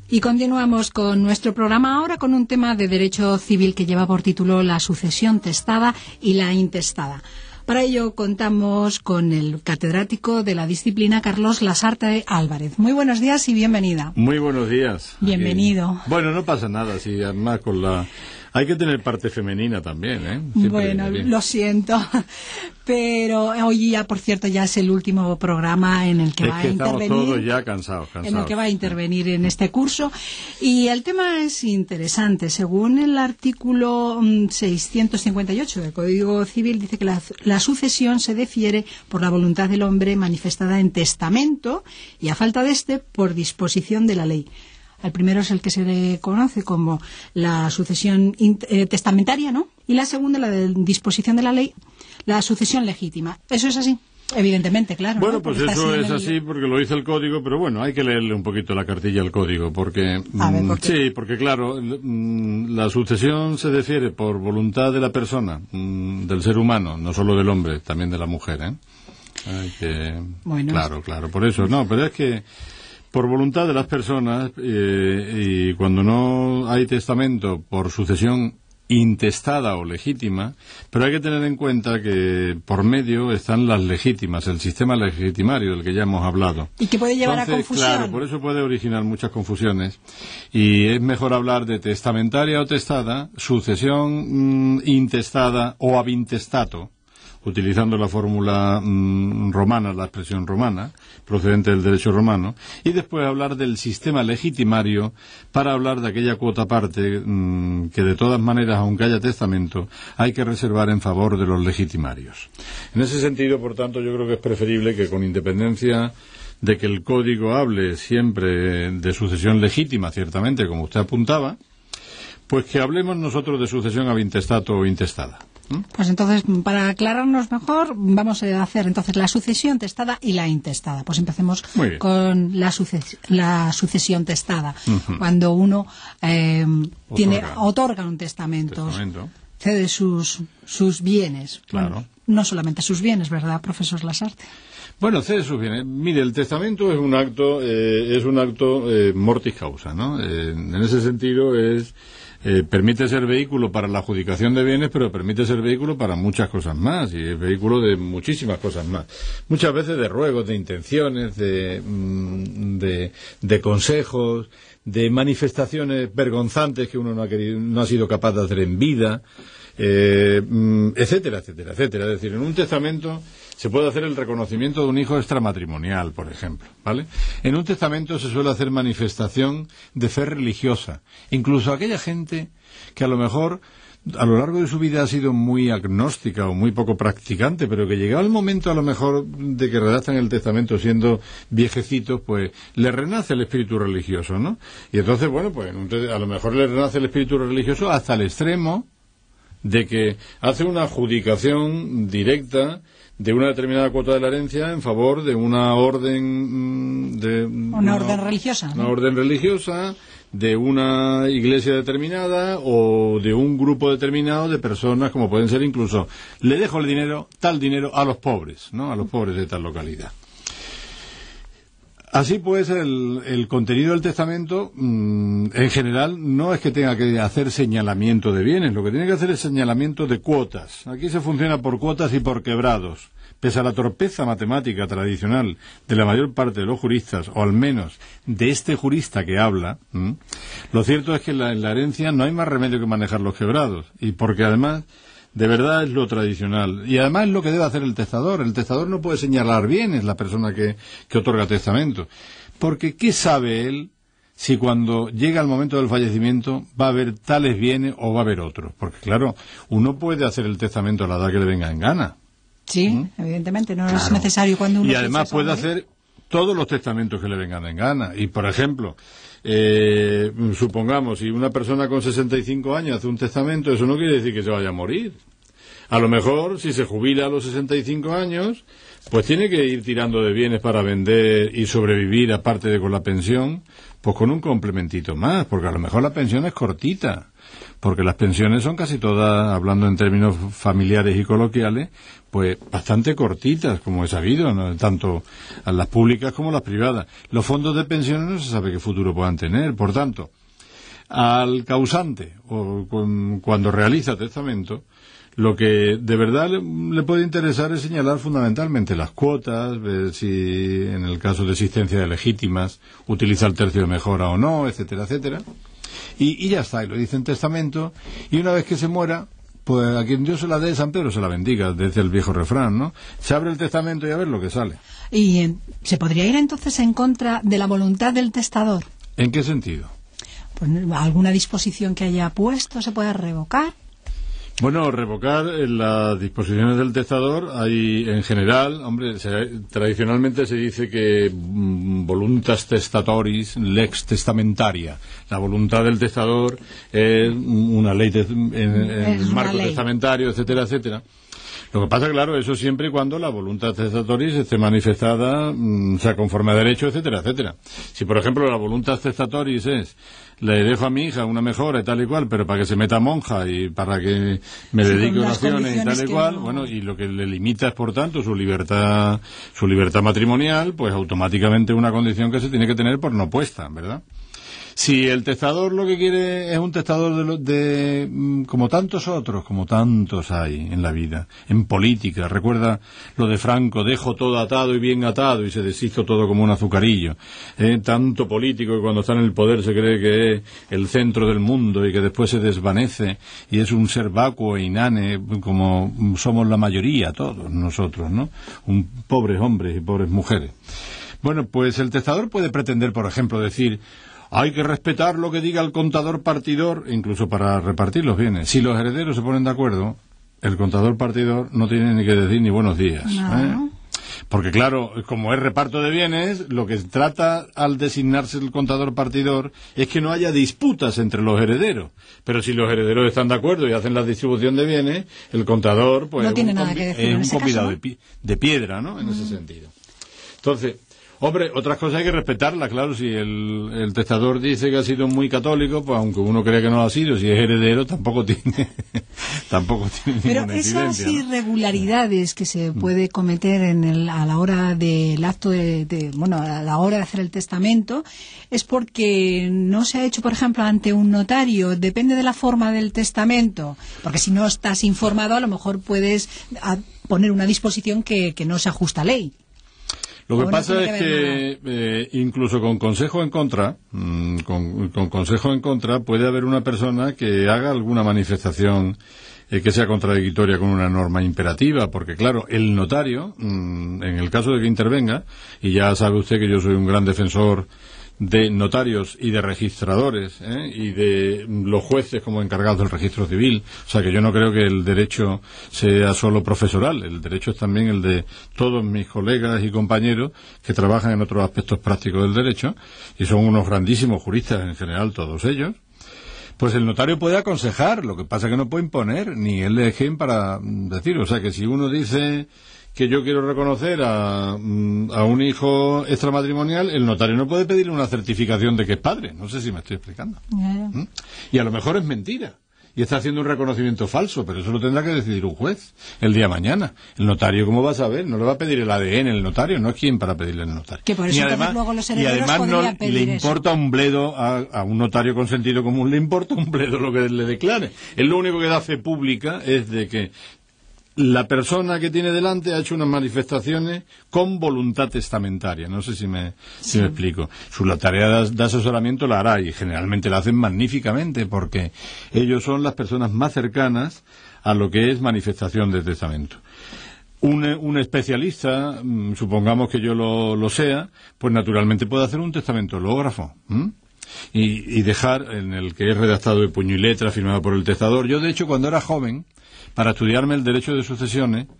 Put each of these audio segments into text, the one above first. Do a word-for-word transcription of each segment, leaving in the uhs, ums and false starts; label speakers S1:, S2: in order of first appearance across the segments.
S1: Y continuamos con nuestro programa ahora con un tema de derecho civil que lleva por título la sucesión testada y la intestada. Para ello contamos con el catedrático de la disciplina, Carlos Lasarte Álvarez. Muy buenos días y bienvenida.
S2: Muy buenos días.
S1: Bienvenido.
S2: Aquí. Bueno, no pasa nada, si además con la... Hay que tener parte femenina también, ¿eh? Siempre
S1: bueno, lo siento, pero hoy ya, por cierto, ya es el último programa en el que
S2: es
S1: va
S2: que
S1: a intervenir.
S2: Estamos todos ya cansados, cansados.
S1: En el que va a intervenir en este curso. Y el tema es interesante. Según el artículo seiscientos cincuenta y ocho del Código Civil, dice que la, la sucesión se difiere por la voluntad del hombre manifestada en testamento y, a falta de este, por disposición de la ley. El primero es el que se le conoce como la sucesión eh, testamentaria, ¿no? Y la segunda, la de disposición de la ley, la sucesión legítima. ¿Eso es así? Evidentemente, claro.
S2: Bueno,
S1: ¿no?
S2: pues eso es así porque lo dice el código, pero bueno, hay que leerle un poquito la cartilla al código, porque...
S1: A ver, ¿por qué?
S2: Sí, porque claro, la sucesión se difiere por voluntad de la persona, del ser humano, no solo del hombre, también de la mujer, ¿eh? Hay que... Bueno. Claro, claro, por eso, no, pero es que... Por voluntad de las personas, eh, y cuando no hay testamento por sucesión intestada o legítima, pero hay que tener en cuenta que por medio están las legítimas, el sistema legitimario del que ya hemos hablado.
S1: Y que puede llevar
S2: Entonces,
S1: a confusión.
S2: Claro, por eso puede originar muchas confusiones. Y es mejor hablar de testamentaria o testada, sucesión mmm, intestada o ab intestato, utilizando la fórmula mmm, romana, la expresión romana, procedente del derecho romano, y después hablar del sistema legitimario para hablar de aquella cuota parte mmm, que de todas maneras, aunque haya testamento, hay que reservar en favor de los legitimarios. En ese sentido, por tanto, yo creo que es preferible que, con independencia de que el código hable siempre de sucesión legítima, ciertamente, como usted apuntaba, pues que hablemos nosotros de sucesión ab intestato o intestada.
S1: Pues entonces, para aclararnos mejor, vamos a hacer entonces la sucesión testada y la intestada. Pues empecemos con la, suces la sucesión testada. Uh-huh. Cuando uno eh, otorga. tiene otorga un testamento, testamento. cede sus, sus bienes.
S2: Claro.
S1: Bueno, no solamente sus bienes, ¿verdad, profesor Lasarte?
S2: Bueno, cede sus bienes. Mire, el testamento es un acto, eh, es un acto eh, mortis causa, ¿no? Eh, en ese sentido es... Eh, permite ser vehículo para la adjudicación de bienes, pero permite ser vehículo para muchas cosas más, y es vehículo de muchísimas cosas más. Muchas veces de ruegos, de intenciones, de, de, de consejos, de manifestaciones vergonzantes que uno no ha querido, no ha sido capaz de hacer en vida, eh, etcétera, etcétera, etcétera. Es decir, en un testamento se puede hacer el reconocimiento de un hijo extramatrimonial, por ejemplo, ¿vale? En un testamento se suele hacer manifestación de fe religiosa. Incluso aquella gente que a lo mejor a lo largo de su vida ha sido muy agnóstica o muy poco practicante, pero que llegado el momento a lo mejor de que redactan el testamento siendo viejecitos, pues le renace el espíritu religioso, ¿no? Y entonces, bueno, pues a lo mejor le renace el espíritu religioso hasta el extremo de que hace una adjudicación directa de una determinada cuota de la herencia en favor de una orden de
S1: una, una orden religiosa,
S2: una
S1: ¿no?
S2: orden religiosa, de una iglesia determinada o de un grupo determinado de personas, como pueden ser incluso, le dejo el dinero, tal dinero a los pobres, ¿no? A los pobres de tal localidad. Así pues, el, el contenido del testamento, mmm, en general, no es que tenga que hacer señalamiento de bienes, lo que tiene que hacer es señalamiento de cuotas. Aquí se funciona por cuotas y por quebrados. Pese a la torpeza matemática tradicional de la mayor parte de los juristas, o al menos de este jurista que habla, ¿m? lo cierto es que en la, en la herencia no hay más remedio que manejar los quebrados, y porque además... De verdad es lo tradicional. Y además es lo que debe hacer el testador. El testador no puede señalar bienes, la persona que, que otorga testamento. Porque ¿qué sabe él si cuando llega el momento del fallecimiento va a haber tales bienes o va a haber otros? Porque claro, uno puede hacer el testamento a la edad que le venga en gana.
S1: Sí, ¿Mm? Evidentemente, no claro. es necesario cuando uno...
S2: Y además puede hacer todos los testamentos que le vengan en gana. Y por ejemplo... Eh, supongamos, si una persona con sesenta y cinco años hace un testamento, eso no quiere decir que se vaya a morir. A lo mejor, si se jubila a los sesenta y cinco años, pues tiene que ir tirando de bienes para vender y sobrevivir, aparte de con la pensión, pues con un complementito más, porque a lo mejor la pensión es cortita, porque las pensiones son casi todas, hablando en términos familiares y coloquiales, pues bastante cortitas, como he sabido, ¿no? Tanto a las públicas como a las privadas. Los fondos de pensiones no se sabe qué futuro puedan tener, por tanto, al causante, o con, cuando realiza testamento, lo que de verdad le, le puede interesar es señalar fundamentalmente las cuotas, ver si en el caso de existencia de legítimas utiliza el tercio de mejora o no, etcétera, etcétera. Y, y ya está, y lo dice en testamento, y una vez que se muera, pues a quien Dios se la dé, San Pedro se la bendiga, desde el viejo refrán, ¿no? Se abre el testamento y a ver lo que sale.
S1: ¿Y eh, se podría ir entonces en contra de la voluntad del testador?
S2: ¿En qué sentido?
S1: Pues alguna disposición que haya puesto se puede revocar.
S2: Bueno, revocar las disposiciones del testador hay en general, hombre, se, tradicionalmente se dice que mm, voluntas testatoris lex testamentaria. La voluntad del testador es una ley te, en, en el marco ley. testamentario, etcétera, etcétera. Lo que pasa, claro, eso siempre y cuando la voluntad testatoris esté manifestada, mmm, sea conforme a derecho, etcétera, etcétera. Si, por ejemplo, la voluntad testatoris es, le dejo a mi hija una mejora y tal y cual, pero para que se meta monja y para que me sí, dedique a oraciones y tal y cual, no... bueno, y lo que le limita es, por tanto, su libertad, su libertad matrimonial, pues automáticamente una condición que se tiene que tener por no puesta, ¿verdad? Si el testador lo que quiere es un testador de, lo, de como tantos otros, como tantos hay en la vida, en política, recuerda lo de Franco, dejo todo atado y bien atado y se deshizo todo como un azucarillo, eh, tanto político que cuando está en el poder se cree que es el centro del mundo y que después se desvanece y es un ser vacuo e inane como somos la mayoría, todos nosotros, ¿no? Un, pobres hombres y pobres mujeres. Bueno, pues el testador puede pretender, por ejemplo, decir: hay que respetar lo que diga el contador partidor, incluso para repartir los bienes. Si los herederos se ponen de acuerdo, el contador partidor no tiene ni que decir ni buenos días. No. ¿eh? Porque claro, como es reparto de bienes, lo que trata al designarse el contador partidor es que no haya disputas entre los herederos. Pero si los herederos están de acuerdo y hacen la distribución de bienes, el contador pues
S1: no tiene
S2: un,
S1: nada que decir
S2: es
S1: en
S2: un
S1: ese
S2: convidado
S1: caso, ¿no?
S2: de, de piedra, ¿no? En mm. ese sentido. Entonces, hombre, otras cosas hay que respetarlas, claro. Si el, el testador dice que ha sido muy católico, pues aunque uno cree que no lo ha sido, si es heredero, tampoco tiene tampoco tiene
S1: Pero
S2: ninguna
S1: esas
S2: incidencia, ¿no?
S1: irregularidades que se puede cometer en el, a la hora del acto de, de, bueno, a la hora de hacer el testamento, es porque no se ha hecho, por ejemplo, ante un notario. Depende de la forma del testamento, porque si no estás informado, a lo mejor puedes a, poner una disposición que, que no se ajusta a ley.
S2: Lo que pasa es que eh, incluso con consejo en contra, mmm, con, con consejo en contra, puede haber una persona que haga alguna manifestación eh, que sea contradictoria con una norma imperativa, porque claro, el notario, mmm, en el caso de que intervenga, y ya sabe usted que yo soy un gran defensor de notarios y de registradores, ¿eh? y de los jueces como encargados del registro civil. O sea que yo no creo que el derecho sea solo profesoral, el derecho es también el de todos mis colegas y compañeros que trabajan en otros aspectos prácticos del derecho y son unos grandísimos juristas en general todos ellos. Pues el notario puede aconsejar, lo que pasa es que no puede imponer ni el legen para decir. O sea que si uno dice que yo quiero reconocer a, a un hijo extramatrimonial, el notario no puede pedirle una certificación de que es padre. No sé si me estoy explicando. Yeah. ¿Mm? Y a lo mejor es mentira. Y está haciendo un reconocimiento falso, pero eso lo tendrá que decidir un juez el día de mañana. El notario, ¿cómo va a saber? No le va a pedir el A D N el notario, no es quien para pedirle el notario.
S1: Que por eso
S2: y además,
S1: luego los
S2: y además no le importa
S1: eso.
S2: un bledo a, a un notario con sentido común, le importa un bledo lo que le declare. Él lo único que da fe pública es de que la persona que tiene delante ha hecho unas manifestaciones con voluntad testamentaria. No sé si me, sí. si me explico. Su la tarea de, de asesoramiento la hará y generalmente la hacen magníficamente porque ellos son las personas más cercanas a lo que es manifestación de testamento. Un, un especialista, supongamos que yo lo, lo sea, pues naturalmente puede hacer un testamento hológrafo. ¿m? Y, y dejar en el que es redactado de puño y letra, firmado por el testador. Yo, de hecho, cuando era joven, para estudiarme el derecho de sucesiones,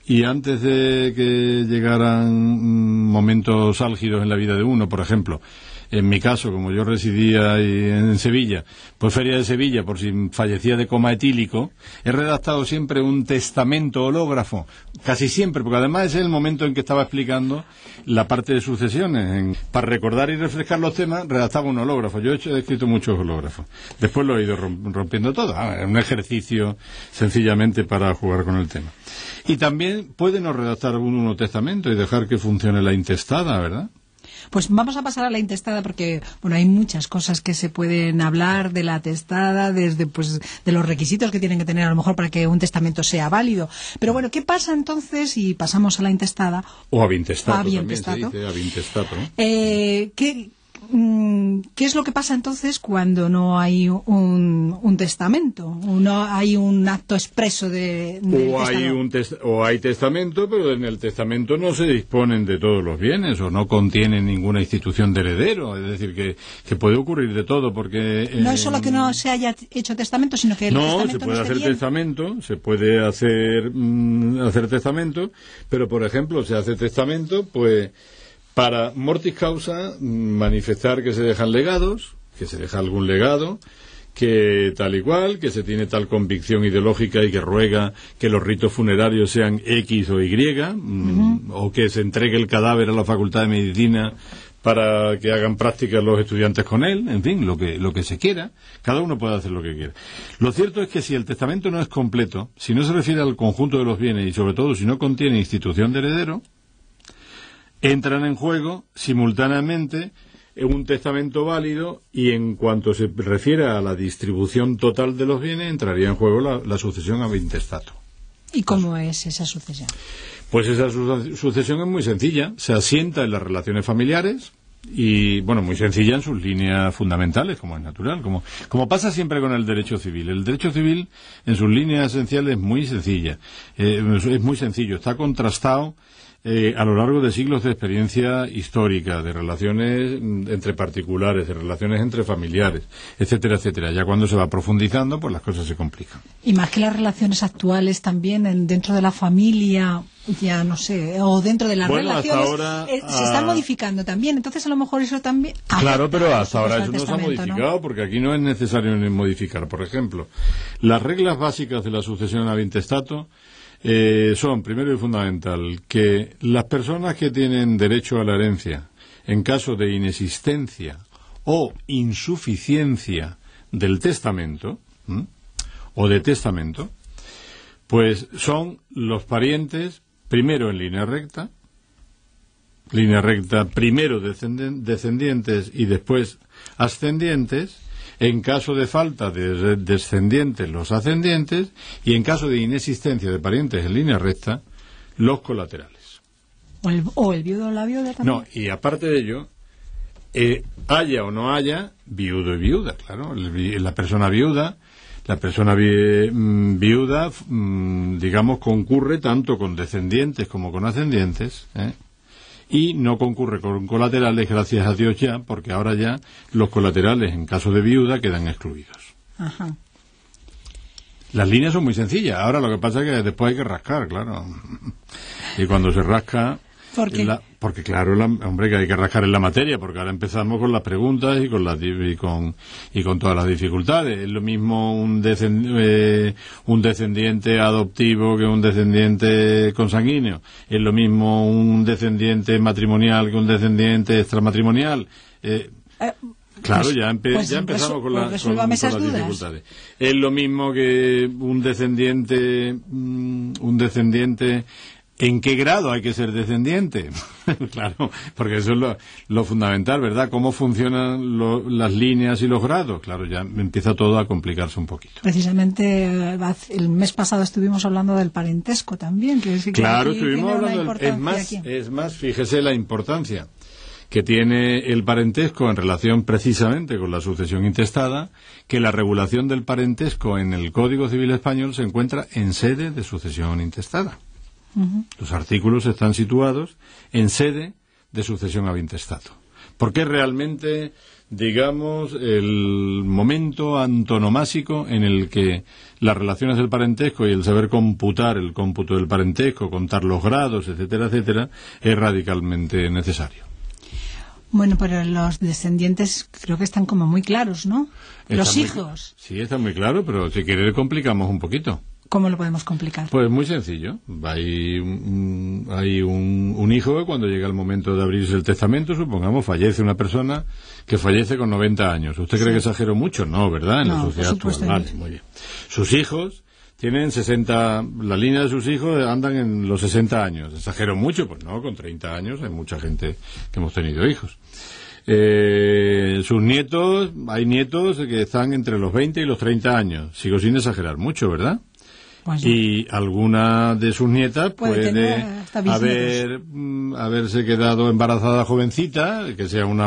S2: y antes de que llegaran momentos álgidos en la vida de uno, por ejemplo, en mi caso, como yo residía en Sevilla, pues Feria de Sevilla, por si fallecía de coma etílico, he redactado siempre un testamento hológrafo, casi siempre, porque además ese es el momento en que estaba explicando la parte de sucesiones. En, para recordar y refrescar los temas, redactaba un hológrafo. Yo he, hecho, he escrito muchos hológrafos. Después lo he ido rompiendo todo. Ah, es un ejercicio sencillamente para jugar con el tema. Y también puede no redactar uno un testamento y dejar que funcione la intestada, ¿verdad?
S1: Pues vamos a pasar a la intestada porque, bueno, hay muchas cosas que se pueden hablar de la testada, desde pues de los requisitos que tienen que tener a lo mejor para que un testamento sea válido. Pero bueno, ¿qué pasa entonces si pasamos a la intestada?
S2: O a vintestato,
S1: a
S2: también se dice, a vintestato, ¿no?
S1: Eh, ¿qué, ¿Qué es lo que pasa entonces cuando no hay un, un testamento? ¿O no hay un acto expreso de, de
S2: o hay un tes- o hay testamento, pero en el testamento no se disponen de todos los bienes o no contiene ninguna institución de heredero. Es decir, que, que puede ocurrir de todo porque...
S1: No
S2: eh,
S1: es solo que no se haya hecho testamento, sino que el
S2: no,
S1: testamento
S2: se puede
S1: no
S2: hacer
S1: esté bien.
S2: testamento, se puede hacer, mm, hacer testamento, pero por ejemplo se hace testamento, pues... para mortis causa, manifestar que se dejan legados, que se deja algún legado, que tal y cual, que se tiene tal convicción ideológica y que ruega que los ritos funerarios sean X o Y, uh-huh. o que se entregue el cadáver a la Facultad de Medicina para que hagan prácticas los estudiantes con él, en fin, lo que, lo que se quiera. Cada uno puede hacer lo que quiera. Lo cierto es que si el testamento no es completo, si no se refiere al conjunto de los bienes y sobre todo si no contiene institución de heredero, entran en juego simultáneamente un testamento válido y en cuanto se refiere a la distribución total de los bienes entraría en juego la, la sucesión a intestato.
S1: ¿Y cómo es esa sucesión?
S2: Pues esa su- sucesión es muy sencilla, se asienta en las relaciones familiares y, bueno, muy sencilla en sus líneas fundamentales, como es natural, como, como pasa siempre con el derecho civil. El derecho civil en sus líneas esenciales es muy sencilla, eh, es muy sencillo, está contrastado Eh, a lo largo de siglos de experiencia histórica, de relaciones entre particulares, de relaciones entre familiares, etcétera, etcétera. Ya cuando se va profundizando, pues las cosas se complican.
S1: Y más que las relaciones actuales también en, dentro de la familia, ya no sé, o dentro de las
S2: bueno,
S1: relaciones,
S2: hasta ahora,
S1: eh, se están
S2: ah,
S1: modificando también. Entonces a lo mejor eso también...
S2: Claro, pero hasta
S1: eso
S2: ahora
S1: al
S2: eso no se ha
S1: testamento,
S2: modificado, ¿no? Porque aquí no es necesario ni modificar. Por ejemplo, las reglas básicas de la sucesión a intestato Eh, son, primero y fundamental, que las personas que tienen derecho a la herencia en caso de inexistencia o insuficiencia del testamento, ¿m? o de testamento, pues son los parientes, primero en línea recta, línea recta, primero descendientes y después ascendientes, en caso de falta de descendientes, los ascendientes, y en caso de inexistencia de parientes en línea recta, los colaterales.
S1: O el, o el viudo o la viuda también.
S2: No, y aparte de ello, eh, haya o no haya viudo y viuda, claro. El, la persona viuda, la persona vi, viuda, digamos, concurre tanto con descendientes como con ascendientes, ¿eh? Y no concurre con colaterales, gracias a Dios ya, porque ahora ya los colaterales en caso de viuda quedan excluidos.
S1: Ajá.
S2: Las líneas son muy sencillas, ahora lo que pasa es que después hay que rascar, claro. Y cuando se rasca...
S1: ¿Por qué?
S2: La, porque claro, la, hombre, que hay que rascar en la materia, porque ahora empezamos con las preguntas y con las y con y con todas las dificultades. Es lo mismo un descend, eh, un descendiente adoptivo que un descendiente consanguíneo. Es lo mismo un descendiente matrimonial que un descendiente extramatrimonial. Eh, eh, Claro, pues, ya, empe pues, ya empezamos con, la, con, con las dificultades. Es lo mismo que un descendiente, mm, un descendiente. ¿En qué grado hay que ser descendiente? Claro, porque eso es lo, lo fundamental, ¿verdad? ¿Cómo funcionan lo, las líneas y los grados? Claro, ya empieza todo a complicarse un poquito.
S1: Precisamente el mes pasado estuvimos hablando del parentesco también. Que es, que
S2: claro, estuvimos hablando del, es más, es más, fíjese la importancia que tiene el parentesco en relación precisamente con la sucesión intestada, que la regulación del parentesco en el Código Civil Español se encuentra en sede de sucesión intestada. Uh-huh. Los artículos están situados en sede de sucesión a intestato. Porque es realmente, digamos, el momento antonomásico en el que las relaciones del parentesco y el saber computar el cómputo del parentesco, contar los grados, etcétera, etcétera, es radicalmente necesario.
S1: Bueno, pero los descendientes creo que están como muy claros, ¿no?
S2: Está
S1: los
S2: muy,
S1: hijos.
S2: Sí, está muy claro, pero si quiere complicamos un poquito.
S1: ¿Cómo lo podemos complicar?
S2: Pues muy sencillo. Hay, un, hay un, un hijo que cuando llega el momento de abrirse el testamento, supongamos, fallece una persona que fallece con noventa años. ¿Usted cree sí. que exagero mucho? No, ¿verdad? En
S1: no,
S2: la sociedad actual. Vale, muy bien. Sus hijos tienen sesenta, la línea de sus hijos andan en los sesenta años. ¿Exagero mucho? Pues no, con treinta años hay mucha gente que hemos tenido hijos. Eh, sus nietos, hay nietos que están entre los veinte y los treinta años. Sigo sin exagerar mucho, ¿verdad? Pues y alguna de sus nietas puede, puede haber mm, haberse quedado embarazada jovencita, que sea una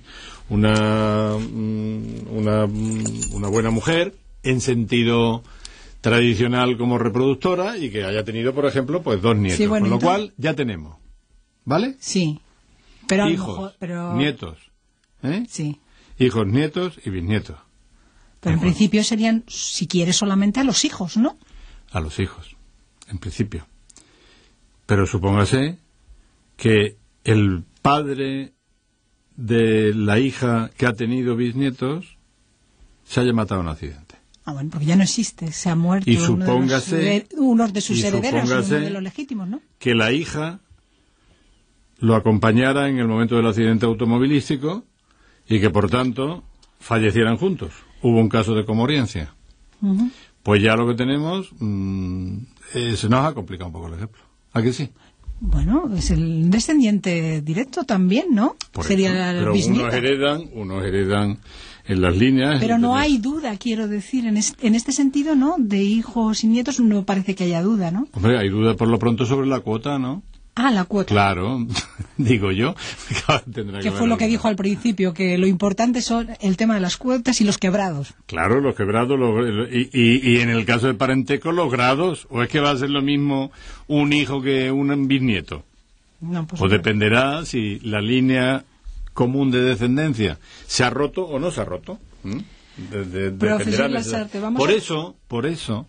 S2: una una una buena mujer en sentido tradicional como reproductora y que haya tenido, por ejemplo, pues dos nietos, sí, bueno, con lo entonces... cual ya tenemos, ¿vale?
S1: Sí, pero
S2: hijos,
S1: a lo mejor, pero...
S2: nietos, ¿eh?
S1: Sí.
S2: Hijos, nietos y bisnietos.
S1: Pero en principio serían, si quieres, solamente a los hijos, ¿no?
S2: A los hijos, en principio. Pero supóngase que el padre de la hija que ha tenido bisnietos se haya matado en un accidente.
S1: Ah, bueno, porque ya no existe, se ha muerto
S2: y supóngase,
S1: uno de, los, uno de sus
S2: y
S1: herederos, uno de los legítimos, ¿no?
S2: Que la hija lo acompañara en el momento del accidente automovilístico y que, por tanto, fallecieran juntos. Hubo un caso de comoriencia. Uh-huh. Pues ya lo que tenemos, mmm, eh, se nos ha complicado un poco el ejemplo. ¿A que sí?
S1: Bueno, es el descendiente directo también, ¿no?
S2: Por
S1: Sería
S2: eso, pero
S1: bisnieto.
S2: unos heredan, unos heredan en las líneas.
S1: Pero no
S2: entonces...
S1: hay duda, quiero decir, en, es, en este sentido, ¿no? De hijos y nietos no parece que haya duda, ¿no?
S2: Hombre, hay duda por lo pronto sobre la cuota, ¿no?
S1: Ah, la cuota.
S2: Claro, digo yo.
S1: Tendrá que, que fue lo que dijo al principio, que lo importante son el tema de las cuotas y los quebrados.
S2: Claro, los quebrados, los, y, y, y en el caso del parentesco, los grados. ¿O es que va a ser lo mismo un hijo que un bisnieto?
S1: No, pues
S2: o
S1: no.
S2: Dependerá si la línea común de descendencia se ha roto o no se ha roto. ¿Mm? De, de,
S1: Profesor Lasarte, vamos
S2: por
S1: a...
S2: eso, por eso...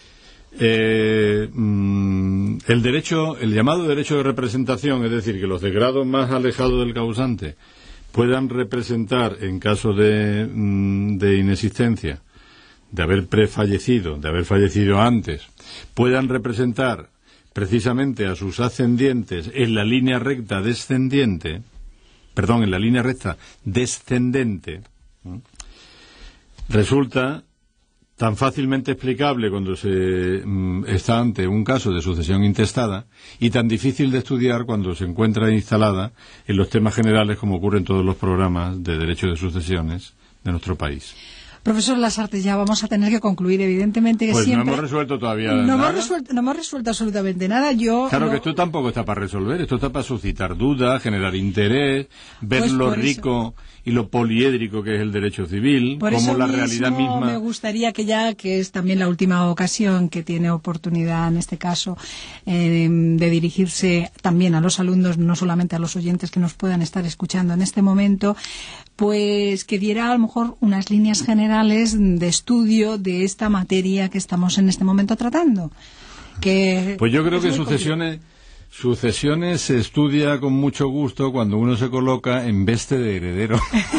S2: Eh, mm, el derecho, el llamado derecho de representación, es decir, que los de grado más alejado del causante puedan representar en caso de, mm, de inexistencia, de haber prefallecido, de haber fallecido antes, puedan representar precisamente a sus ascendientes en la línea recta descendiente, perdón, en la línea recta descendente, ¿no? Resulta tan fácilmente explicable cuando se mm, está ante un caso de sucesión intestada y tan difícil de estudiar cuando se encuentra instalada en los temas generales como ocurre en todos los programas de derecho de sucesiones de nuestro país.
S1: Profesor Lasarte, ya vamos a tener que concluir, evidentemente que
S2: pues
S1: siempre...
S2: no hemos resuelto todavía
S1: no
S2: nada.
S1: Hemos resuelto, no hemos resuelto absolutamente nada. Yo
S2: claro
S1: no...
S2: que esto tampoco está para resolver, esto está para suscitar dudas, generar interés, ver pues lo rico eso. Y lo poliédrico que es el derecho civil,
S1: por
S2: como
S1: eso
S2: la
S1: mismo
S2: realidad misma...
S1: me gustaría que ya, que es también la última ocasión que tiene oportunidad en este caso eh, de dirigirse también a los alumnos, no solamente a los oyentes que nos puedan estar escuchando en este momento, pues que diera a lo mejor unas líneas generales de estudio de esta materia que estamos en este momento tratando. Que
S2: pues yo creo que sucesiones... Sucesiones se estudia con mucho gusto cuando uno se coloca en veste de heredero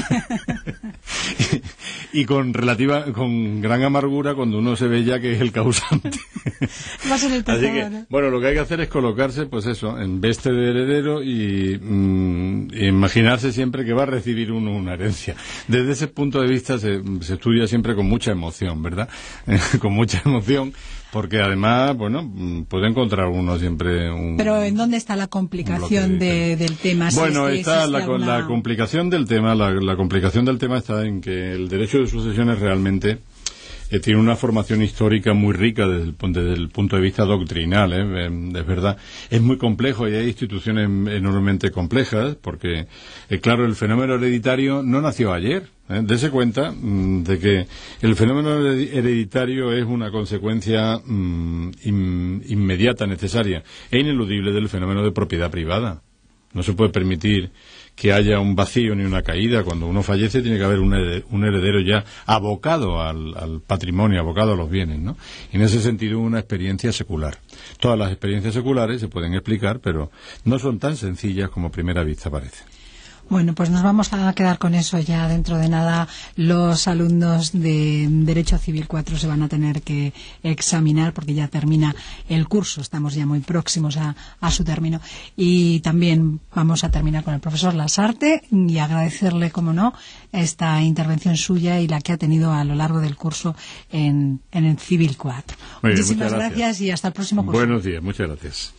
S2: y, y con relativa con gran amargura cuando uno se ve ya que es el causante.
S1: Va a ser el
S2: Así que, bueno, lo que hay que hacer es colocarse, pues eso, en veste de heredero y, mm, y imaginarse siempre que va a recibir uno una herencia. Desde ese punto de vista se, se estudia siempre con mucha emoción, ¿verdad? con mucha emoción. Porque además, bueno, puede encontrar uno siempre un...
S1: Pero ¿en dónde está la complicación de, del tema?
S2: Bueno,
S1: si
S2: está la,
S1: alguna...
S2: la complicación del tema, la, la complicación del tema está en que el derecho de sucesiones realmente eh, tiene una formación histórica muy rica desde el, desde el punto de vista doctrinal, ¿eh? Es verdad. Es muy complejo y hay instituciones enormemente complejas porque, eh, claro, el fenómeno hereditario no nació ayer. ¿Eh? Dese cuenta mmm, de que el fenómeno hereditario es una consecuencia mmm, in, inmediata, necesaria e ineludible del fenómeno de propiedad privada. No se puede permitir que haya un vacío ni una caída. Cuando uno fallece tiene que haber un heredero, un heredero ya abocado al, al patrimonio, abocado a los bienes, ¿no? Y en ese sentido una experiencia secular. Todas las experiencias seculares se pueden explicar, pero no son tan sencillas como a primera vista parece.
S1: Bueno, pues nos vamos a quedar con eso ya. Dentro de nada los alumnos de Derecho Civil cuatro se van a tener que examinar porque ya termina el curso, estamos ya muy próximos a, a su término. Y también vamos a terminar con el profesor Lasarte y agradecerle, como no, esta intervención suya y la que ha tenido a lo largo del curso en, en el Civil cuatro.
S2: Muy bien,
S1: Muchísimas
S2: muchas
S1: gracias.
S2: gracias
S1: Y hasta el próximo curso.
S2: Buenos días, muchas gracias.